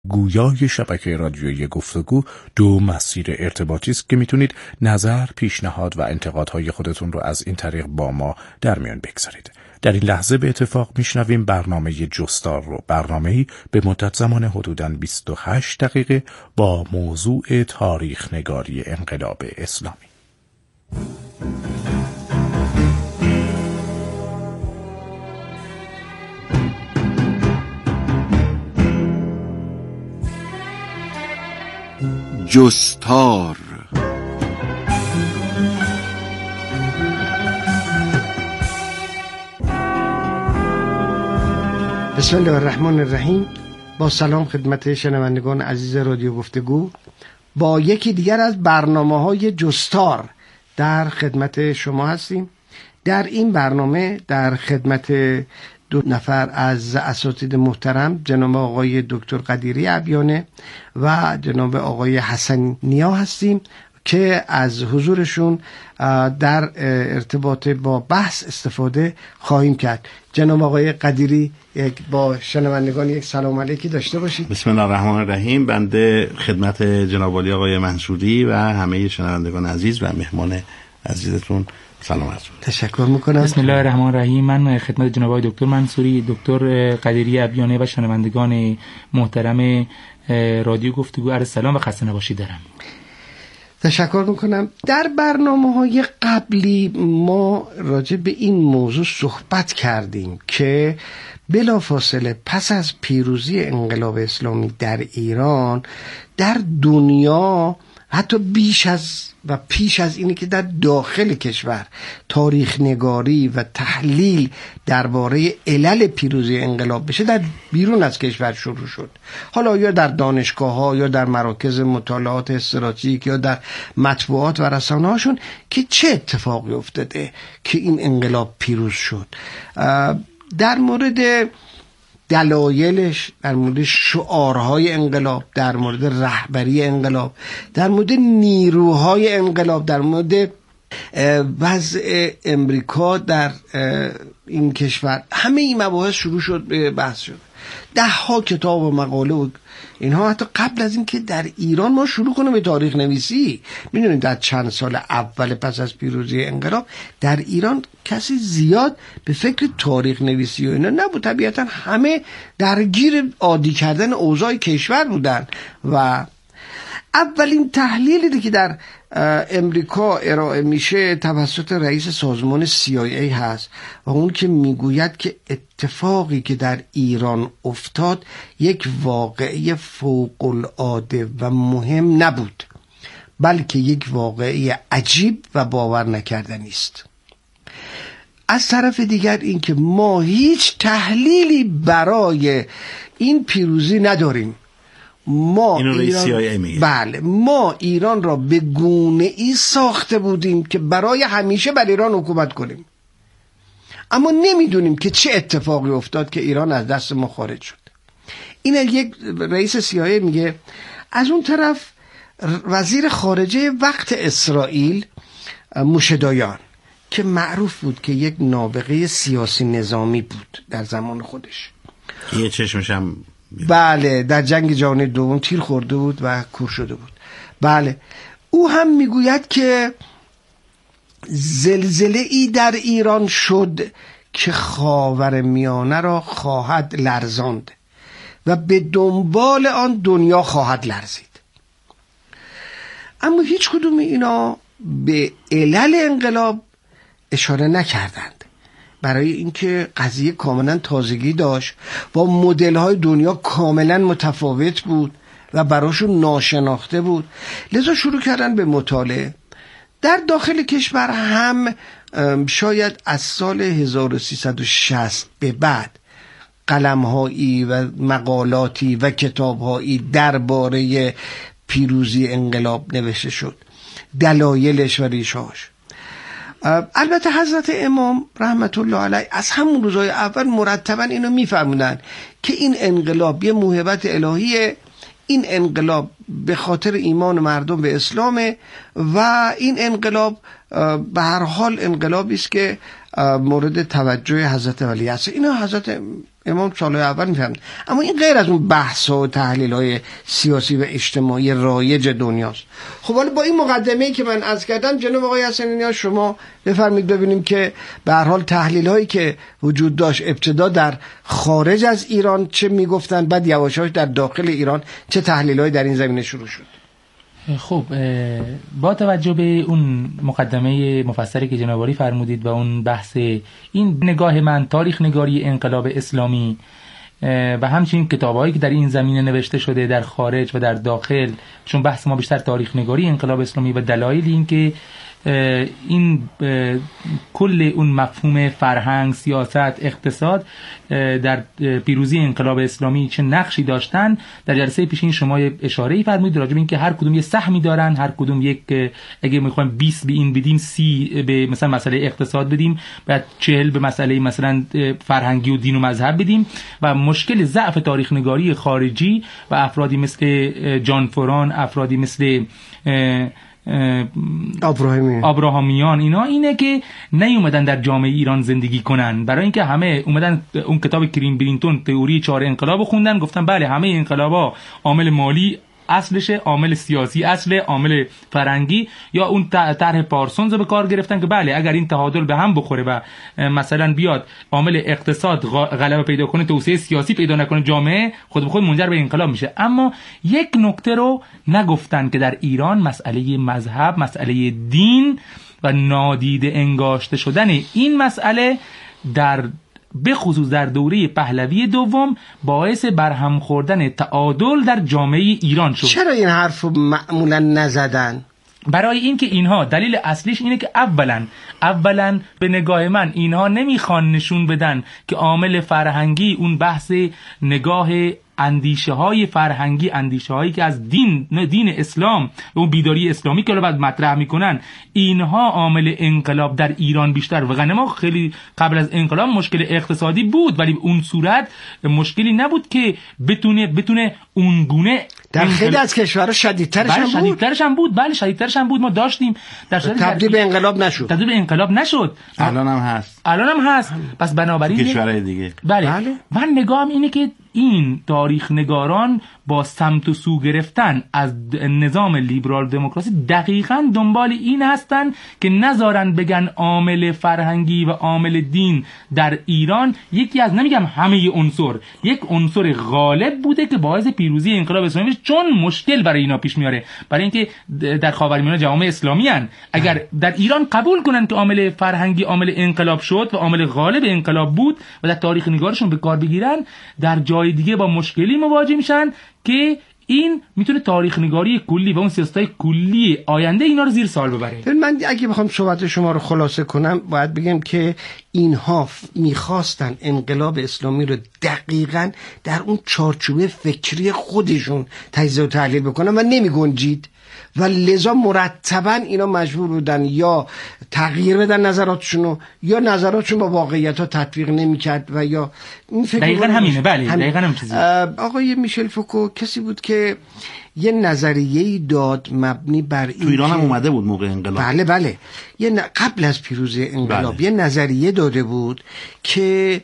گویای شبکه رادیویی گفتگو 2 مسیر ارتباطی است که میتونید نظر، پیشنهاد و انتقادهای خودتون رو از این طریق با ما در میان بگذارید. در این لحظه به اتفاق میشنویم برنامه جستار رو، برنامه‌ای به مدت زمان حدوداً 28 دقیقه با موضوع تاریخ نگاری انقلاب اسلامی. جستار. بسم الله الرحمن الرحیم. با سلام خدمت شنوندگان عزیز رادیو گفتگو، با یکی دیگر از برنامه‌های جستار در خدمت شما هستیم. در این برنامه در خدمت 2 نفر از اساتید محترم، جناب آقای دکتر قدیری ابیانه و جناب آقای حسن نیا هستیم که از حضورشون در ارتباط با بحث استفاده خواهیم کرد. جناب آقای قدیری با شنوندگان یک سلام علیکی داشته باشید. بسم الله الرحمن الرحیم. بنده خدمت جناب عالی آقای منصوری و همه شنوندگان عزیز و مهمان عزیزتون سلام عرض می‌کنم. تشکر میکنم. بسم الله الرحمن الرحیم. من خدمت جناب آقای دکتر منصوری، دکتر قدیری ابیانه و شنوندگان محترم رادیو گفتگو عرض سلام و خسته نباشید دارم. تشکر میکنم. در برنامه‌های قبلی ما راجع به این موضوع صحبت کردیم که بلافاصله پس از پیروزی انقلاب اسلامی در ایران، در دنیا حتی بیش از و پیش از اینی که در داخل کشور تاریخ نگاری و تحلیل درباره علل پیروزی انقلاب بشه، در بیرون از کشور شروع شد. حالا یا در دانشگاه‌ها یا در مراکز مطالعات استراتژیک یا در مطبوعات و رسانه‌هاشون که چه اتفاقی افتاده که این انقلاب پیروز شد. در مورد دلایلش، در مورد شعارهای انقلاب، در مورد رهبری انقلاب، در مورد نیروهای انقلاب، در مورد وضع امریکا در این کشور، همه این مباحث شروع شد به بحث شد. 10 کتاب و مقاله و اینها حتی قبل از این که در ایران ما شروع کنیم به تاریخ نویسی. میدونید در چند سال اول پس از پیروزی انقلاب در ایران کسی زیاد به فکر تاریخ نویسی و اینا نبود. طبیعتا همه درگیر عادی کردن اوضاع کشور بودن و اولین تحلیلی که در امریکا ارائه میشه توسط رئیس سازمان CIA هست و اون که میگوید که اتفاقی که در ایران افتاد یک واقعه فوق العاده و مهم نبود، بلکه یک واقعه عجیب و باور نکردنی است. از طرف دیگر این که ما هیچ تحلیلی برای این پیروزی نداریم. ما ایران را به گونه ای ساخته بودیم که برای همیشه بر ایران حکومت کنیم، اما نمیدونیم که چه اتفاقی افتاد که ایران از دست ما خارج شد. این یک رئیس CIA میگه. از اون طرف وزیر خارجه وقت اسرائیل موشه دایان که معروف بود که یک نابغه سیاسی نظامی بود در زمان خودش، یه چشمشم بله در جنگ جهانی دوم تیر خورده بود و کور شده بود. بله او هم میگوید که زلزله ای در ایران شد که خاورمیانه را خواهد لرزاند و به دنبال آن دنیا خواهد لرزید. اما هیچ کدوم اینا به علل انقلاب اشاره نکردند، برای اینکه قضیه کاملا تازگی داشت، با مدل‌های دنیا کاملا متفاوت بود و براشون ناشناخته بود. لذا شروع کردن به مطالعه. در داخل کشور هم شاید از سال 1360 به بعد قلم‌هایی و مقالاتی و کتاب‌هایی درباره پیروزی انقلاب نوشته شد، دلایلش و ریشه‌هاش. البته حضرت امام رحمت الله علیه از همون روزهای اول مرتبا اینو میفهموندن که این انقلاب یه موهبت الهیه، این انقلاب به خاطر ایمان مردم به اسلامه و این انقلاب به هر حال انقلابی است که مورد توجه حضرت ولی است. اینا حضرت امام سالهای اول میفهمید. اما این غیر از اون بحث‌ها و تحلیل‌های سیاسی و اجتماعی رایج دنیاست. خب حالا با این مقدمه‌ای که من عرض کردم، جناب آقای حسنی نیاز، شما بفرمایید ببینیم که به هر حال تحلیل‌هایی که وجود داشت ابتدا در خارج از ایران چه میگفتن، بعد یواش یواش در داخل ایران چه تحلیل‌هایی در این زمینه شروع شد. خب با توجه به اون مقدمه مفصلی که جناب عالی فرمودید و اون بحث این نگاه من تاریخ نگاری انقلاب اسلامی و همچنین کتاب‌هایی که در این زمینه نوشته شده در خارج و در داخل، چون بحث ما بیشتر تاریخ نگاری انقلاب اسلامی و دلایل این که این کل اون مفهوم فرهنگ، سیاست، اقتصاد در پیروزی انقلاب اسلامی چه نقشی داشتن. در جلسه پیشین شما اشاره‌ای فرمودید راجع به این که هر کدوم یه سهمی دارن، هر کدوم یک، اگه می‌خوایم 20 به این بدیم، 30 به مثلا مسئله اقتصاد بدیم، بعد 40 به مسئله مثلا فرهنگی و دین و مذهب بدیم. و مشکل ضعف تاریخ نگاری خارجی و افرادی مثل جان فران، افرادی مثل ابراهامیان اینا اینه که نیومدن در جامعه ایران زندگی کنن، برای اینکه همه اومدن اون کتاب کریم برینتون تئوری 4 انقلاب خوندن، گفتن بله همه انقلابا عامل مالی اصلشه، عامل سیاسی اصله، عامل فرهنگی، یا اون طرح پارسونز رو به کار گرفتن که بله اگر این تعادل به هم بخوره و مثلا بیاد عامل اقتصاد غلبه پیدا کنه، توسعه سیاسی پیدا نکنه، جامعه خود به خود منجر به انقلاب میشه. اما یک نکته رو نگفتن که در ایران مسئله مذهب، مسئله دین و نادیده انگاشته شدن این مسئله در به خصوص در دوره پهلوی دوم باعث برهم خوردن تعادل در جامعه ایران شد. چرا این حرف رو معمولا نزدن؟ برای اینکه اینها دلیل اصلیش اینه که اولا به نگاه من اینها نمیخوان نشون بدن که عامل فرهنگی، اون بحث نگاه اندیشه های فرهنگی، اندیشه هایی که از دین اسلام و اون بیداری اسلامی که بعد مطرح میکنن، اینها عامل انقلاب در ایران بیشتر و ما خیلی قبل از انقلاب مشکل اقتصادی بود، ولی اون صورت مشکلی نبود که بتونه اون گونه در خیلی از کشورها شدیدترش هم بود. بله شدیدترش هم بود. ما داشتیم در تبدیل به انقلاب نشد. الان هم هست. پس بنابراین کشورهای دیگه بله. من نگاهم اینه که این تاریخ نگاران با سمت و سو گرفتن از نظام لیبرال دموکراسی دقیقاً دنبال این هستن که نذارن بگن عامل فرهنگی و عامل دین در ایران یکی از، نمیگم همه عنصر، یک عنصر غالب بوده که باعث پیروزی انقلاب اسلامی، چون مشکل برای اینا پیش میاره. برای اینکه در خاورمیانه جوامع اسلامی ان، اگر در ایران قبول کنن که عامل فرهنگی عامل انقلاب شد و عامل غالب انقلاب بود و در تاریخ نگارشون به کار بگیرن، در جای دیگه با مشکلی مواجه میشن که این میتونه تاریخ نگاری کلی و اون سیاستای کلی آینده اینا رو زیر سوال ببره. من اگه بخوام صحبت شما رو خلاصه کنم باید بگم که اینها میخواستن انقلاب اسلامی رو دقیقاً در اون چارچوب فکری خودشون تجزیه و تحلیل بکنن و نمیگنجید و لذا مرتباً اینا مجبور بودن یا تغییر بدن نظراتشونو، یا نظراتشون با واقعیت ها تطبیق نمیکرد و یا این فکر دقیقاً همینه. بله دقیقاً همین چیزی. آقای میشل فوکو کسی بود که یه نظریه‌ای داد مبنی بر این، تو ایران هم اومده بود موقع انقلاب. بله قبل از پیروزی انقلاب بله. یه نظریه داده بود که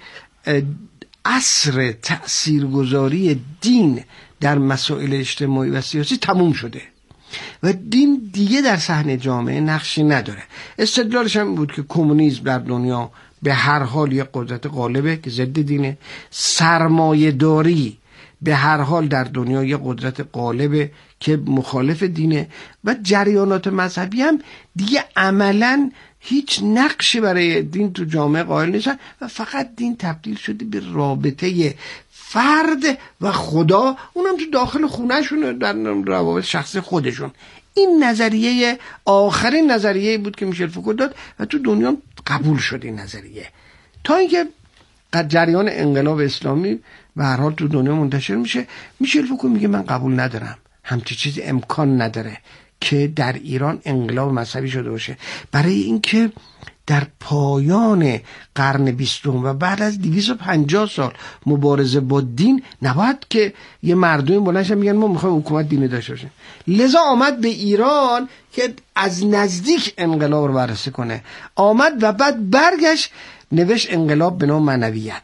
عصر تأثیرگذاری دین در مسائل اجتماعی و سیاسی تموم شده و دین دیگه در صحنه جامعه نقشی نداره. استدلالش هم بود که کمونیسم در دنیا به هر حال یه قدرت غالبه که ضد دینه، سرمایه‌داری به هر حال در دنیا یه قدرت غالبه که مخالف دینه و جریانات مذهبی هم دیگه عملاً هیچ نقشی برای دین تو جامعه قائل نیستن و فقط دین تبدیل شده به رابطه فرد و خدا، اونم تو داخل خونهشون در روابط شخصی خودشون. این نظریه آخرین نظریه بود که میشل فوکو داد و تو دنیا قبول شد این نظریه، تا اینکه جریان انقلاب اسلامی به هر حال تو دنیا منتشر میشه. میشل فوکو میگه من قبول ندارم، همچی چیزی امکان نداره که در ایران انقلاب مذهبی شده باشه، برای اینکه در پایان قرن 20 و بعد از 250 سال مبارزه با دین نباید که یه مردم بلندشن میگن ما میخوایم حکومت دینی داشته باشیم. لذا آمد به ایران که از نزدیک انقلاب رو بررسی کنه، آمد و بعد برگشت نوشت انقلاب به نام معنویت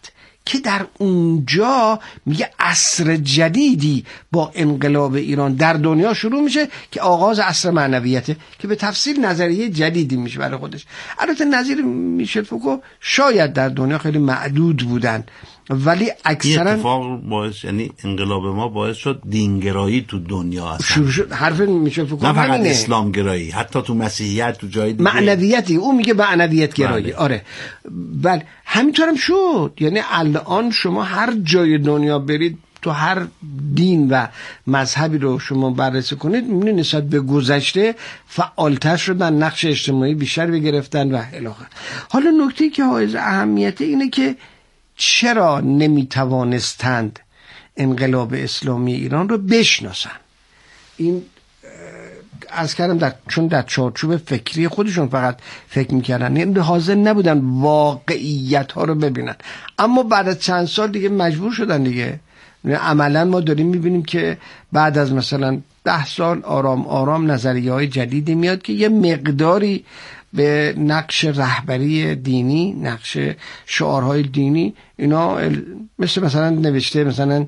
که در اونجا میگه عصر جدیدی با انقلاب ایران در دنیا شروع میشه که آغاز عصر معنویته که به تفصیل نظریه جدیدی میشه برای خودش. البته نظیر میشل فوکو شاید در دنیا خیلی معدود بودن، ولی اکثرا اتفاق باعث، یعنی انقلاب ما باعث شد دینگرایی تو دنیا اصلا شروع شد. حرف میشل فوکو نه فقط اسلام گرایی، حتی تو مسیحیت، تو جای دیگه معنویتی، اون میگه معنویت گرایی. بله. آره بله همینطورم شد. یعنی الان شما هر جای دنیا برید، تو هر دین و مذهبی رو شما بررسی کنید، میبینید نسبت به گذشته فعالتر شدن، نقش اجتماعی بیشتر بگرفتن و الی آخر. حالا نکته‌ای که حائز اهمیته اینه که چرا نمیتوانستند انقلاب اسلامی ایران رو بشناسن. این از کردم چون در چارچوب فکری خودشون فقط فکر میکردن، یعنی حاضر نبودن واقعیت ها رو ببینن. اما بعد از چند سال دیگه مجبور شدن دیگه. عملا ما داریم میبینیم که بعد از مثلا 10 سال آرام آرام نظریه های جدیدی میاد که یه مقداری به نقش رهبری دینی، نقش شعارهای دینی، اینا مثلا نوشته مثلا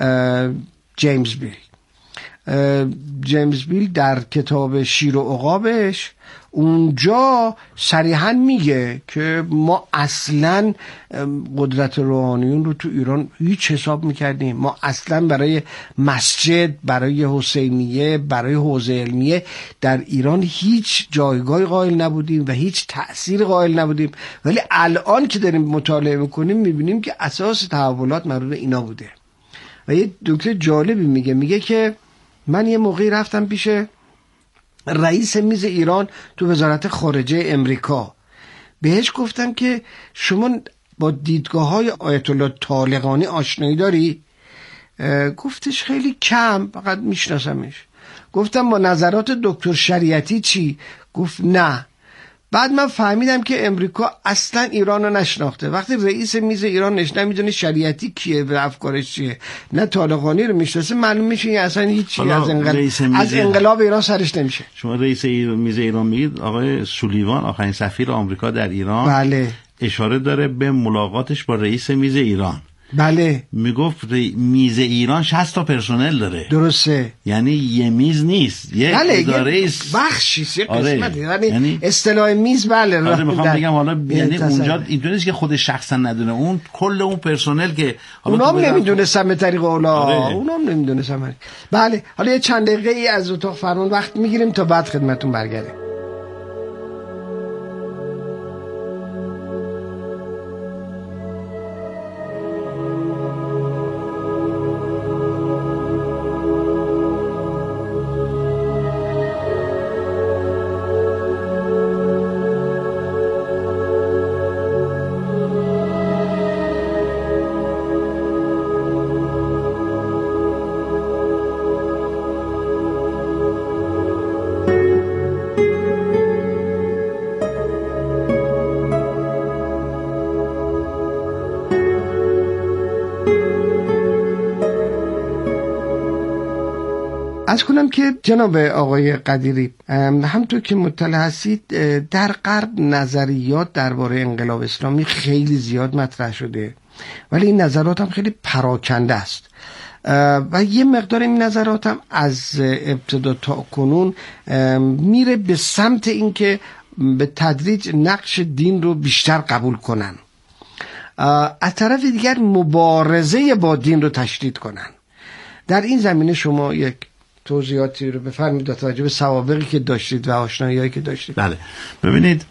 جیمز بیل در کتاب شیر و عقابش اونجا صریحا میگه که ما اصلا قدرت روحانیون رو تو ایران هیچ حساب میکردیم، ما اصلا برای مسجد، برای حسینیه، برای حوزه علمیه در ایران هیچ جایگاه قائل نبودیم و هیچ تأثیر قائل نبودیم. ولی الان که داریم مطالعه میکنیم میبینیم که اساس تحولات مربوط اینا بوده. و یه دکتر جالبی میگه که من یه موقعی رفتم پیش رئیس میز ایران تو وزارت خارجه امریکا، بهش گفتم که شما با دیدگاه‌های آیت الله طالقانی آشنایی داری؟ گفتش خیلی کم، فقط میشناسمش. گفتم با نظرات دکتر شریعتی چی؟ گفت نه. بعد من فهمیدم که امریکا اصلا ایران رو نشناخته. وقتی رئیس میز ایران نمیدونه شریعتی کیه و افکارش چیه، نه طالقانی رو میشناسه، معلوم میشه این اصلا هیچی از انقلاب ایران سرش نمیشه. شما رئیس میز ایران میگید، آقای سولیوان آخرین سفیر آمریکا در ایران، بله، اشاره داره به ملاقاتش با رئیس میز ایران. بله، میگفت میز ایران 60 تا پرسنل داره. درسته، یعنی یه میز نیست، یه اداره بخشی، یه قسمت. یعنی اصطلاح میز بله. آره میخوام بگم حالا یعنی اونجا اینطوری نیست که خود شخصا ندونه، اون کل اون پرسنل که حالا اونام نمیدونستن به طریق اولا، اونام نمیدونستن. بله حالا یه چند دقیقه ای از اتاق فرمان وقت میگیریم تا بعد خدمتتون برگردیم. از کنم که جناب آقای قدیری، همونطور که مطلع هستید در غرب نظریات درباره انقلاب اسلامی خیلی زیاد مطرح شده، ولی این نظرات هم خیلی پراکنده است و یه مقدار این نظرات هم از ابتدا تا کنون میره به سمت اینکه به تدریج نقش دین رو بیشتر قبول کنن، از طرف دیگر مبارزه با دین رو تشدید کنن. در این زمینه شما یک توضیحاتی رو بفرمایید با توجه به سوابقی که داشتید و آشنایی‌هایی که داشتید. بله ببینید،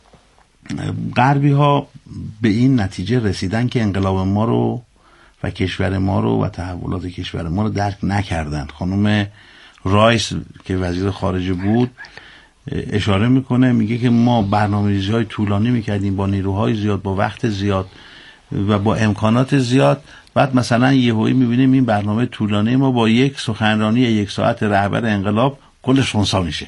غربی ها به این نتیجه رسیدن که انقلاب ما رو و کشور ما رو و تحولات کشور ما رو درک نکردن. خانم رایس که وزیر خارجه بود اشاره میکنه، میگه که ما برنامه‌ریزی‌های طولانی میکردیم با نیروهای زیاد، با وقت زیاد و با امکانات زیاد، بعد مثلا یهویی میبینیم این برنامه طولانی ما با یک سخنرانی 1 ساعت رهبر انقلاب کلش خنثی میشه.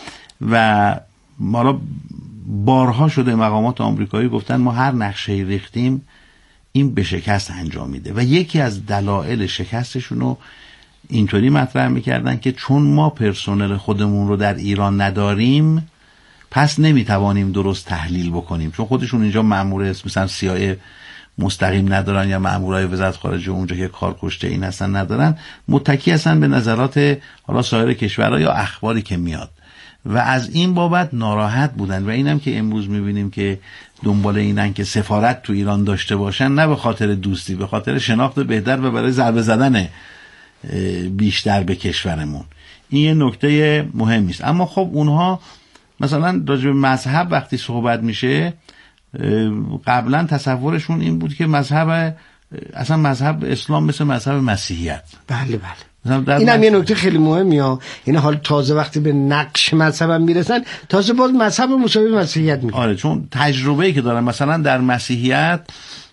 و حالا بارها شده مقامات آمریکایی گفتن ما هر نقشه‌ای ریختیم این به شکست انجام میده و یکی از دلایل شکستشون رو اینطوری مطرح میکردن که چون ما پرسنل خودمون رو در ایران نداریم پس نمیتوانیم درست تحلیل بکنیم، چون خودشون اینجا مأمور مثلا CIA مستقیم ندارن یا مامورای وزارت خارجه اونجا که کار کشته این هستن ندارن، متکی هستن به نظرات حالا سایر کشورها یا اخباری که میاد و از این بابت ناراحت بودن. و اینم که امروز میبینیم که دنبال اینن که سفارت تو ایران داشته باشن، نه به خاطر دوستی، به خاطر شناخت بهتر و برای ضربه زدن بیشتر به کشورمون. این یه نکته مهمی است. اما خب اونها مثلا راجع به مذهب وقتی صحبت میشه، قبلا تصورشون این بود که مذهب اسلام مثل مذهب مسیحیت. بله این هم یه نکته خیلی مهمیه. این حال تازه وقتی به نقش مذهب هم میرسن، تازه باز مذهب مساوی مسیحیت میگن. آره، چون تجربه‌ای که دارن مثلا در مسیحیت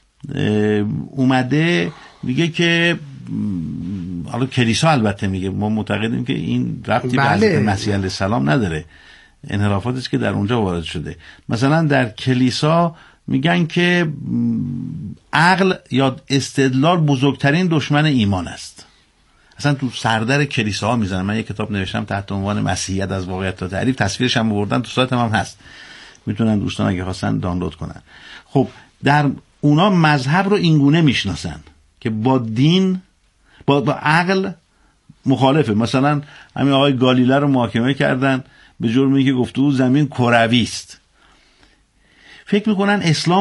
اومده میگه که حالا کلیسا البته میگه، ما معتقدیم که این ربطی به حضرت مسیح علیه السلام نداره، انحرافاتی است که در اونجا وارد شده. مثلا در کلیسا میگن که عقل یا استدلال بزرگترین دشمن ایمان است. اصلا تو سردر کلیساها میزنن. من یک کتاب نوشتم تحت عنوان مسیحیت از واقعیت تا تعریف، تصویرش هم آوردن تو سایتم هم هست، میتونن دوستان اگه خواستن دانلود کنن. خب در اونا مذهب رو اینگونه میشناسن که با دین با عقل مخالفه. مثلا همین آقای گالیله رو محاکمه کردن به جرمی که گفته بود زمین کروی است. فکر میکنن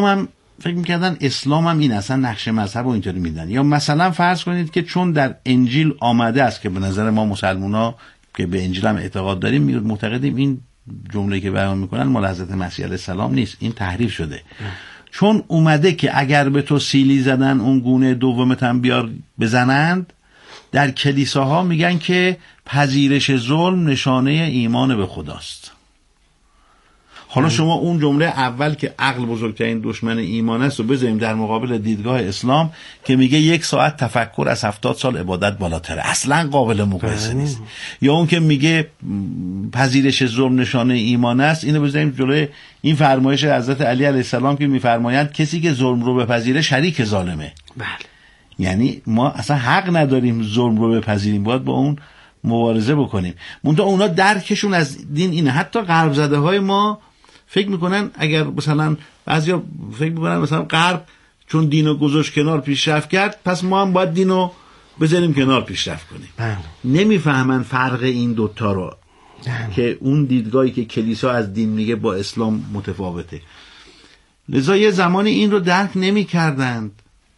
اسلام هم این اصلا نقش مذهب رو اینطوری میدن. یا مثلا فرض کنید که چون در انجیل آمده است که به نظر ما مسلمونا که به انجیل هم اعتقاد داریم معتقدیم این جمله که بیان میکنن مال حضرت مسیح علیه السلام نیست، این تحریف شده. چون اومده که اگر به تو سیلی زدن اون گونه دومت هم بیار بزنند، در کلیساها میگن که پذیرش ظلم نشانه ایمان به خداست. حالا شما اون جمله اول که عقل بزرگترین دشمن ایمان است رو بذاریم در مقابل دیدگاه اسلام که میگه 1 ساعت تفکر از 70 سال عبادت بالاتره، اصلا قابل مقایسه نیست. یا اون که میگه پذیرش ظلم نشانه ایمان است، اینو بذاریم جلوی این فرمایش حضرت علی علیه السلام که میفرمایند کسی که ظلم رو بپذیره شریک ظالمه. بله. یعنی ما اصلا حق نداریم ظلم رو بپذیریم، باید با اون مبارزه بکنیم. منتها اونا درکشون از دین اینه. حتی غرب زده های ما فکر میکنن اگر مثلا بعضیا فکر میکنن مثلا غرب چون دینو گذاشت کنار پیشرفت کرد، پس ما هم باید دینو بذاریم کنار پیشرفت کنیم. نمیفهمن فرق این دوتا رو که اون دیدگاهی که کلیسا از دین میگه با اسلام متفاوته. لذا یه زمانی این رو درک نمیکردند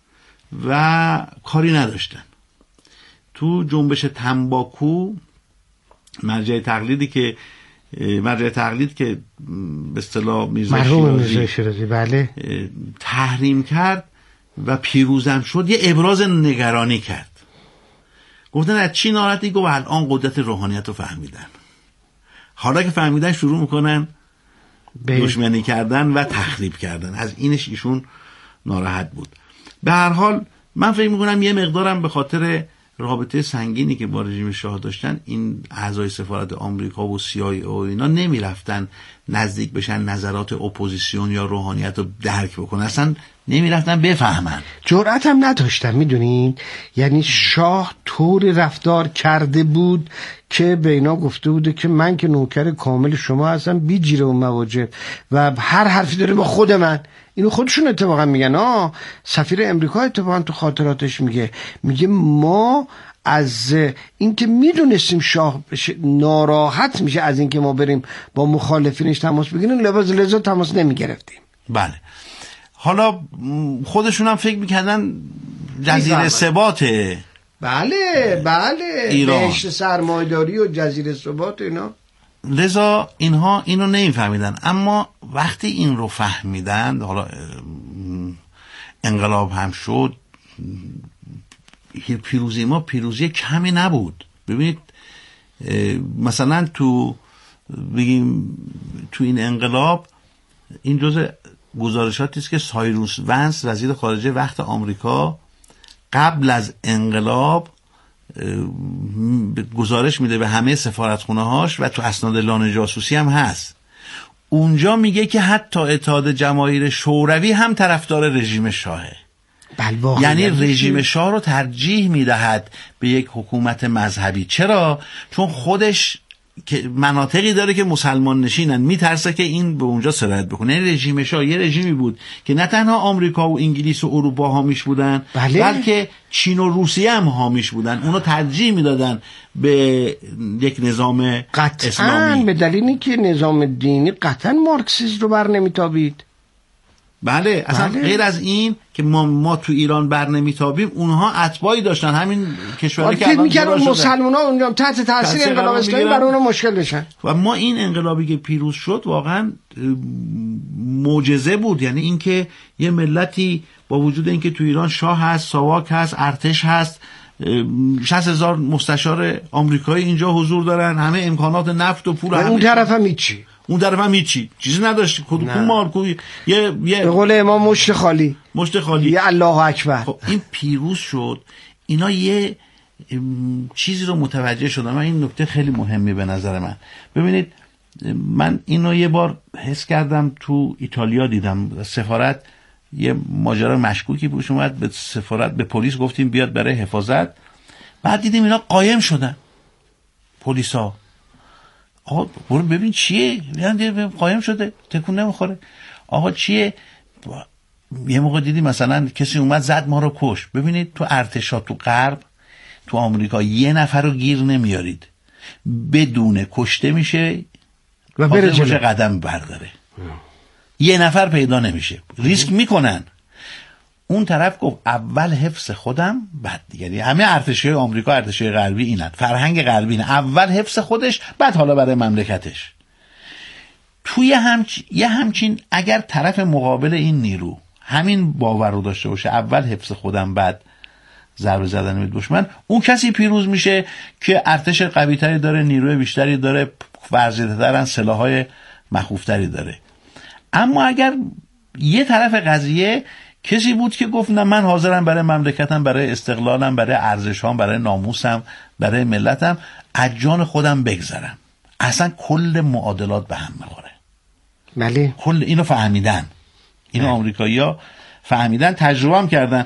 و کاری نداشتن. تو جنبش تنباکو مرجع تقلید که به اصطلاح میرزا شیرازی بله تحریم کرد و پیروزم شد، یه ابراز نگرانی کرد. گفتن از چی ناراحتی؟ گفت الان قدرت روحانیت رو فهمیدن. حالا که فهمیدن شروع میکنن دشمنی کردن و تخریب کردن. از اینش ایشون ناراحت بود. به هر حال من فکر میکنم یه مقدارم به خاطر رابطه سنگینی که با رژیم شاه داشتن، این اعضای سفارت آمریکا و CIA و اینا نمیرفتن نزدیک بشن نظرات اپوزیسیون یا روحانیت رو درک بکنن، اصلا نمیرفتن بفهمن، جرأت هم نداشتن. میدونین یعنی شاه طوری رفتار کرده بود که به اینا گفته بوده که من که نوکر کامل شما هستم بی جیره و مواجب و هر حرفی داره با خود من. اینو خودشون اتفاقا میگن. سفیر امریکا اتفاقا تو خاطراتش میگه ما از اینکه میدونستیم شاه ناراحت میشه از اینکه ما بریم با مخالفینش تماس بگیریم، لذا تماس نمیگرفتیم. بله. حالا خودشون هم فکر میکردن جزیره ثباته. بله بهشت سرمایه‌داری و جزیره ثبات اینا. لذا اینها اینو نمیفهمیدن. اما وقتی این رو فهمیدن، حالا انقلاب هم شد، پیروزی ما پیروزی کمی نبود. ببینید مثلا تو این انقلاب، این جزء گزارشاتی است که سایروس ونس وزیر خارجه وقت آمریکا قبل از انقلاب گزارش میده به همه سفارتخونه‌هاش و تو اسناد لانه جاسوسی هم هست. اونجا میگه که حتی اتحاد جماهیر شوروی هم طرفدار رژیم شاهه. یعنی رژیم شاه رو ترجیح میدهد به یک حکومت مذهبی. چرا؟ چون خودش که مناطقی داره که مسلمان نشینن، میترسه که این به اونجا سرایت بکنه. این رژیم شاه یه رژیمی بود که نه تنها آمریکا و انگلیس و اروپا حامیش بودن، بلکه چین و روسیه هم حامیش بودن. اونو ترجیح میدادن به یک نظام اسلامی، به دلیلی که نظام دینی قطعا مارکسیسم رو بر نمیتابید. بله اصلا غیر از این که ما تو ایران بر نمیتابیم، اونها اتباعی داشتن همین کشوری که الان میگن مسلمان‌ها اونجا تحت تاثیر انقلاب اسلامی برای اونها مشکل بشن. و ما این انقلابی که پیروز شد واقعا معجزه بود. یعنی اینکه یه ملتی با وجود اینکه تو ایران شاه هست، ساواک هست، ارتش هست، 60,000 مستشار آمریکایی اینجا حضور دارن، همه امکانات نفت و پول، اون طرف هم هیچی، اون طرف هم هیچی، چیزی نداشت. یه به قول امام مشت خالی، یه الله اکبر. خب این پیروز شد. اینا یه چیزی رو متوجه شدن و این نکته خیلی مهمی به نظر من. ببینید من اینو یه بار حس کردم تو ایتالیا، دیدم سفارت یه ماجرا مشکوکی پیش اومد، به سفارت به پلیس گفتیم بیاد برای حفاظت، بعد دیدیم اینا قایم شدن پلیسا. آقا برو ببین چیه، یعنی قایم شده تکون نمیخوره. آقا چیه؟ یه موقع دیدی مثلا کسی اومد زد ما رو کش. ببینید تو ارتشا تو غرب تو آمریکا یه نفر رو گیر نمیارید بدون کشته میشه و بره جلو قدم برداره. یه نفر پیدا نمیشه، ریسک میکنن. اون طرف گفت اول حفظ خودم بعد دیگری. همه ارتشای آمریکا ارتشای غربی اینن، فرهنگ غربی اینه، اول حفظ خودش بعد حالا برای مملکتش. توی یه همچین اگر طرف مقابل این نیرو همین باور رو داشته باشه، اول حفظ خودم بعد ضربه زدن به دشمن، اون کسی پیروز میشه که ارتش قوی‌تری داره، نیروی بیشتری داره، ورزیده‌ترن، سلاح‌های مخوفتری داره. اما اگر یه طرف قضیه کسی بود که گفت نه من حاضرم برای مملکتم، برای استقلالم، برای ارزشام، برای ناموسم، برای ملتم از جان خودم بگذرم، اصلا کل معادلات به هم میخوره. بله کل اینو فهمیدن، اینو آمریکایی‌ها فهمیدن، تجربه هم کردن.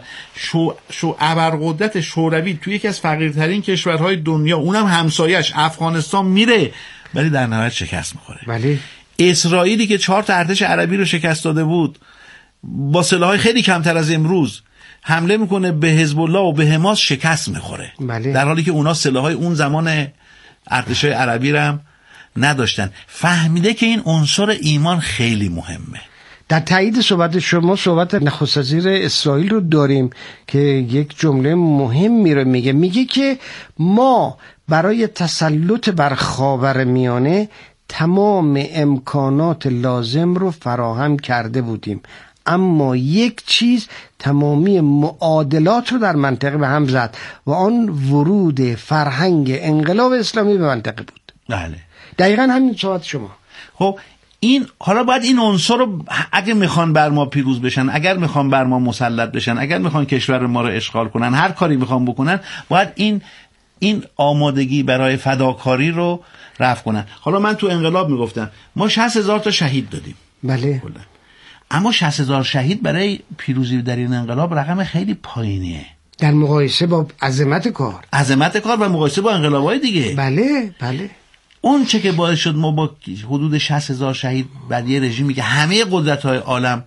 ابرقدرت شوروی توی یکی از فقیرترین کشورهای دنیا، اونم همسایش افغانستان میره ولی در نهایت شکست میخوره. بله اسرائیلی که 4 تا ارتش عربی رو شکست داده بود، با سلاح‌های خیلی کمتر از امروز حمله میکنه به حزب الله و به حماس، شکست میخوره. بله. در حالی که اونا سلاح‌های اون زمان ارتشای عربی رو هم نداشتن. فهمیده که این عنصر ایمان خیلی مهمه. در تایید صحبت شما صحبت نخست وزیر اسرائیل رو داریم که یک جمله مهمی رو میگه که ما برای تسلط بر خاورمیانه تمام امکانات لازم رو فراهم کرده بودیم، اما یک چیز تمامی معادلات رو در منطقه به هم زد و آن ورود فرهنگ انقلاب اسلامی به منطقه بود. بله دقیقاً همین صحبت شما. خب این حالا باید این عنصر رو اگه میخوان بر ما پیروز بشن، اگر میخوان بر ما مسلط بشن، اگر میخوان کشور ما رو اشغال کنن، هر کاری میخوان بکنن، باید این آمادگی برای فداکاری رو رفع کنن. حالا من تو انقلاب میگفتم ما 60,000 تا شهید دادیم. بله. اما 60,000 شهید برای پیروزی در این انقلاب رقم خیلی پایینیه در مقایسه با عظمت کار و مقایسه با انقلاب‌های دیگه. بله بله. اون چه که باعث شد ما با حدود 60,000 شهید بعد یه رژیمی که همه قدرت‌های عالم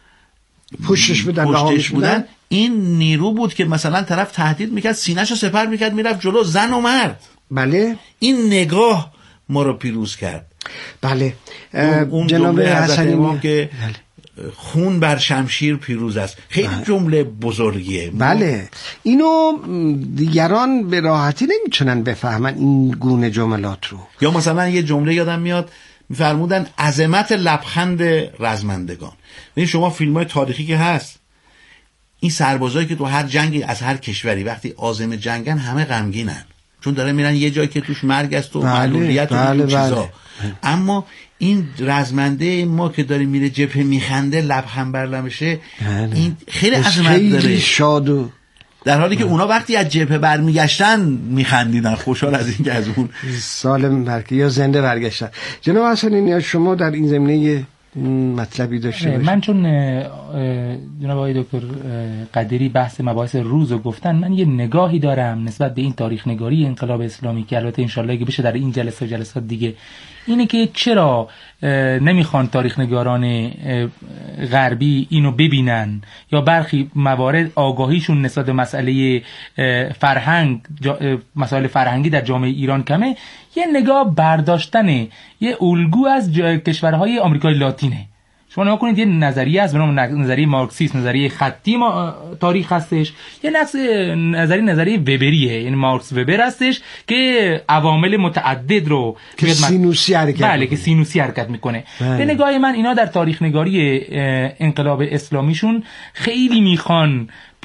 پشتش بودن، این نیرو بود که مثلا طرف تهدید میکرد سینه‌شو سپر میکرد میرفت جلو، زن و مرد. بله. این نگاه ما رو پیروز کرد. بله. اون جناب حسن امام که خون بر شمشیر پیروز است، خیلی جمله بزرگیه. بله اینو دیگران به راحتی نمیتونن بفهمن این گونه جملات رو. یا مثلا یه جمله یادم میاد میفرمودن عظمت لبخند رزمندگان. ببین شما فیلم‌های تاریخی که هست، این سربازایی که تو هر جنگی از هر کشوری وقتی عازم جنگن همه غمگینن، چون داره میرن یه جایی که توش مرگ است و معلولیت و این چیزا. اما این رزمنده ما که داره میره جبهه میخنده، لبخند بر لبشه، این خیلی عظمت داره، خیلی شاد. در حالی که اونا وقتی از جبهه برمیگشتن میخندیدن، خوشحال از اینکه از اون سالم یا زنده برگشتن. جناب حسنی، شما در این زمینه مطلبی داشته باشه. من چون جناب آقای دکتر قدیری بحث مباحث روز رو گفتن، من یه نگاهی دارم نسبت به این تاریخ نگاری انقلاب اسلامی که البته انشالله اگه بشه در این جلسه و جلسات دیگه، اینه که چرا نمیخوان تاریخ نگاران غربی اینو ببینن، یا برخی موارد آگاهیشون نسبت به مسئله فرهنگ، مسائل فرهنگی در جامعه ایران کمه، یه نگاه برداشتن یه الگو از کشورهای آمریکای لاتینه. شما نگاه کنید، یه نظریه از به نام نظریه مارکسیسم، نظریه خطی تاریخ هستش، یه نظریه وبریه، یعنی مارکس وبر هستش که عوامل متعدد رو که سینوسی حرکت بله که سینوسی حرکت میکنه. به نگاه من اینا در تاریخ نگاری انقلاب اسلامیشون خیلی میخوان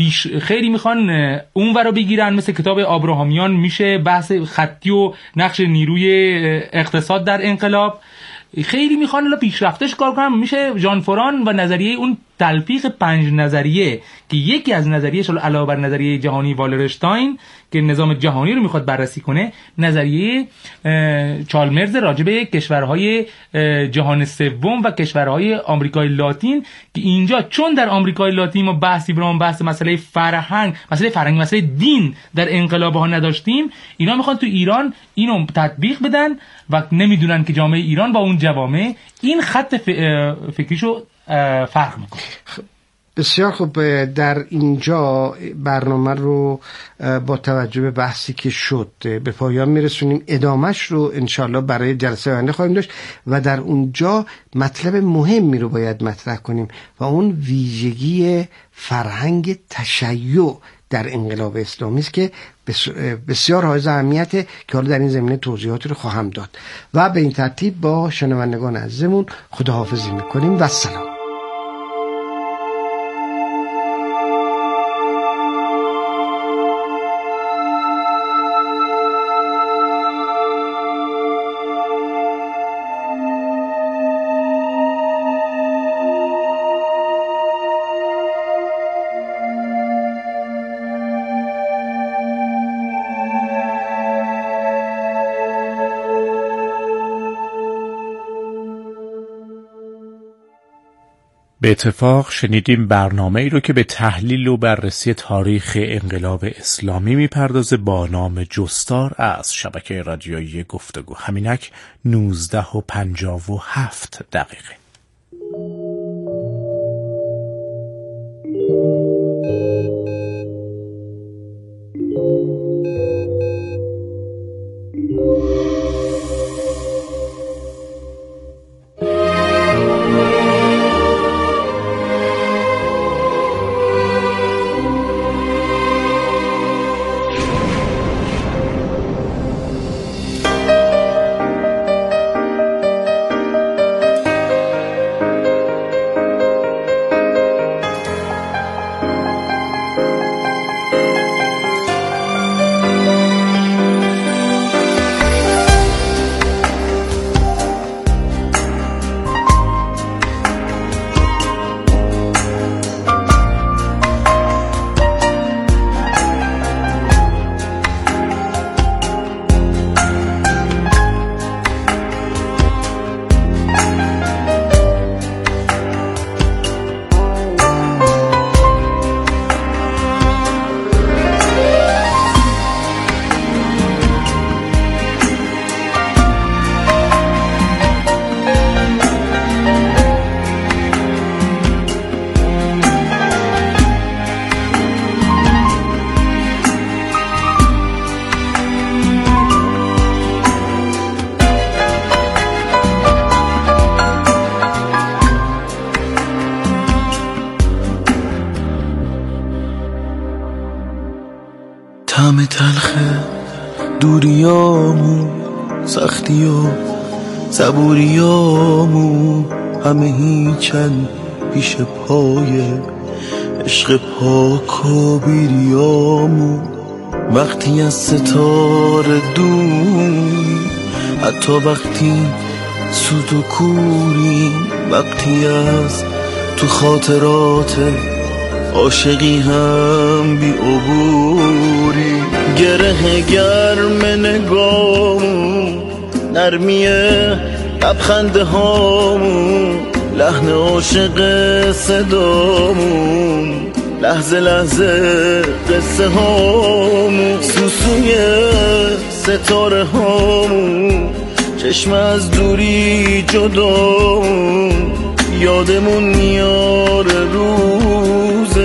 اون ورا بگیرن، مثل کتاب آبراهامیان میشه بحث خطی و نقش نیروی اقتصاد در انقلاب، خیلی میخوان الا پیشرفتش کار کنن، میشه ژان فران و نظریه اون تلفیق 5 نظریه که یکی از نظریه‌اش علاوه بر نظریه جهانی والرشتاین که نظام جهانی رو میخواد بررسی کنه، نظریه چالمرز راجع به کشورهای جهان سوم و کشورهای آمریکای لاتین، که اینجا چون در آمریکای لاتین ما بحثی برام بحث مسئله فرهنگ، مسئله دین در انقلاب ها نداشتیم، اینا میخوان تو ایران اینو تطبیق بدن و نمیدونن که جامعه ایران با اون جوامع این خط فکریشو فرق میکنه. بسیار خوب. در اینجا برنامه رو با توجه به بحثی که شد به پایان میرسونیم. ادامش رو انشالله برای جلسه آینده خواهیم داشت و در اونجا مطلب مهمی رو باید مطرح کنیم و اون ویژگی فرهنگ تشیع در انقلاب اسلامی است که بسیار حائز اهمیته که حالا در این زمینه توضیحاتی رو خواهم داد. و به این ترتیب با شنوندگان عزیزمون خداحافظی میکنیم و سلام. به اتفاق شنیدیم برنامه ای رو که به تحلیل و بررسی تاریخ انقلاب اسلامی میپردازه با نام جستار از شبکه رادیویی گفتگو. همینک 19:57. طعم تلخ دوریامو، سختی و صبوریامو، همه هیچن پیش پای عشق پاک و بیریامو. وقتی از ستاره دوری، حتی وقتی سود و کوری، وقتی از تو خاطرات عاشقی هم بی عبوری. گره گرم نگامو، نرمی لبخنده هامو، لحن عاشق صدامون، لحظه لحظه قصه هامون، سوسوی ستاره هامون، چشم از دوری جدامون، یادمون میاره روزی